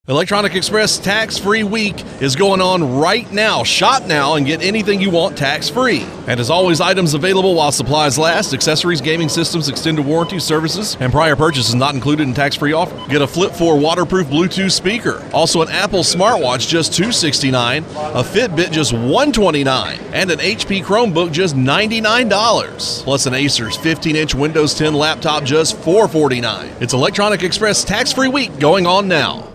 Electronic Express tax-free week is going on right now. Shop now and get anything you want tax-free. And as always, items available while supplies last. Accessories, gaming systems, extended warranty services, and prior purchases not included in tax-free offer. Get a Flip 4 waterproof Bluetooth speaker. Also an Apple smartwatch, just $269. A Fitbit, just $129. And an HP Chromebook, just $99. Plus an Acer's 15-inch Windows 10 laptop, just $449. It's Electronic Express tax-free week going on now.